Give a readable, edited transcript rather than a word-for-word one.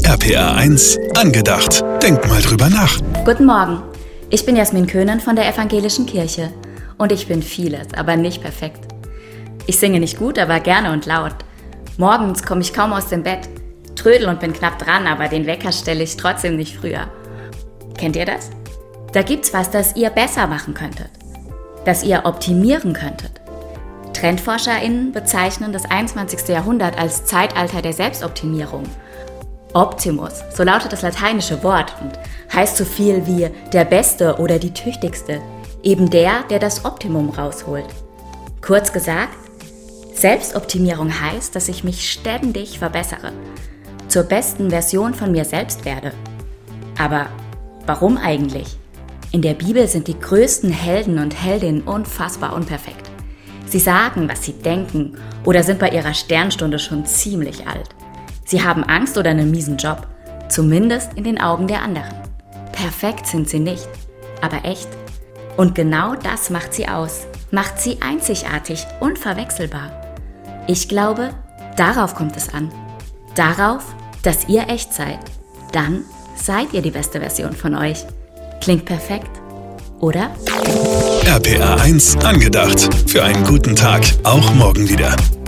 RPR 1 angedacht. Denk mal drüber nach. Guten Morgen, ich bin Jasmin Köhnen von der Evangelischen Kirche. Und ich bin vieles, aber nicht perfekt. Ich singe nicht gut, aber gerne und laut. Morgens komme ich kaum aus dem Bett, trödel und bin knapp dran, aber den Wecker stelle ich trotzdem nicht früher. Kennt ihr das? Da gibt's was, das ihr besser machen könntet, das ihr optimieren könntet. TrendforscherInnen bezeichnen das 21. Jahrhundert als Zeitalter der Selbstoptimierung. Optimus, so lautet das lateinische Wort und heißt so viel wie der Beste oder die Tüchtigste, eben der das Optimum rausholt. Kurz gesagt, Selbstoptimierung heißt, dass ich mich ständig verbessere, zur besten Version von mir selbst werde. Aber warum eigentlich? In der Bibel sind die größten Helden und Heldinnen unfassbar unperfekt. Sie sagen, was sie denken oder sind bei ihrer Sternstunde schon ziemlich alt. Sie haben Angst oder einen miesen Job, zumindest in den Augen der anderen. Perfekt sind sie nicht, aber echt. Und genau das macht sie aus, macht sie einzigartig, unverwechselbar. Ich glaube, darauf kommt es an. Darauf, dass ihr echt seid. Dann seid ihr die beste Version von euch. Klingt perfekt, oder? RPR 1 angedacht. Für einen guten Tag, auch morgen wieder.